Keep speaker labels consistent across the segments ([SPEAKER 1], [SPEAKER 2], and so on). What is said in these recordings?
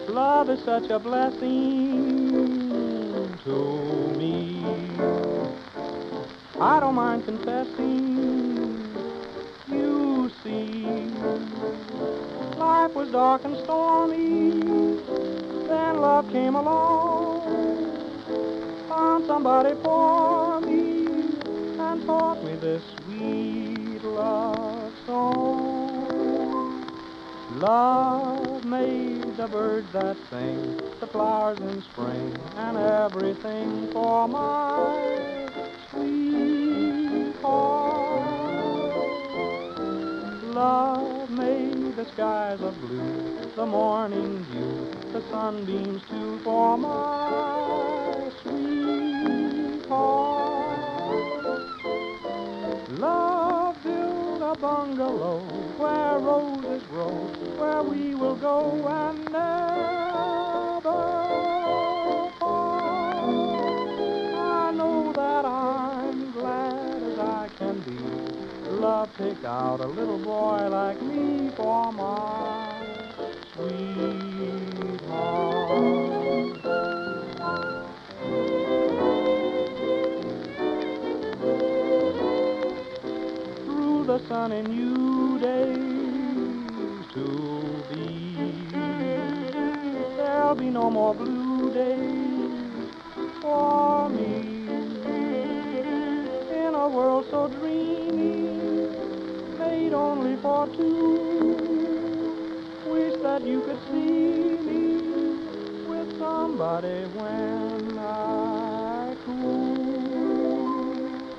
[SPEAKER 1] Love is such a blessing to me. I don't mind confessing, you see, life was dark and stormy, then love came along, found somebody for me, and taught me this sweet love song. Love made the birds that sing, the flowers in spring, and everything for my sweetheart. Love made the skies of blue, the morning dew, the sunbeams too, for my sweetheart. Love built a bungalow where roses grow, where we will go and never part. I know that I'm glad as I can be. Love picked out a little boy like me for my sweetheart. Through the sunny new days to be, there'll be no more blue days for me. In a world so dreamy, made only for two, wish that you could see me with somebody when I cool.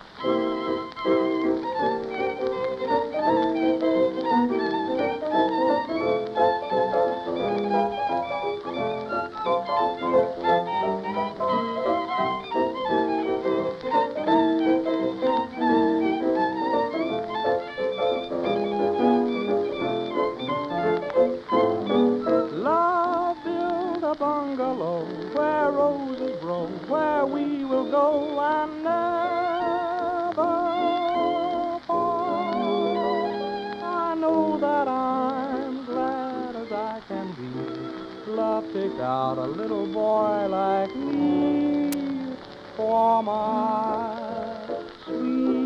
[SPEAKER 1] Love build a bungalow where roses grow, where we will go and never part. I know that I'm glad as I can be. Love picked out a little boy like me for my sweet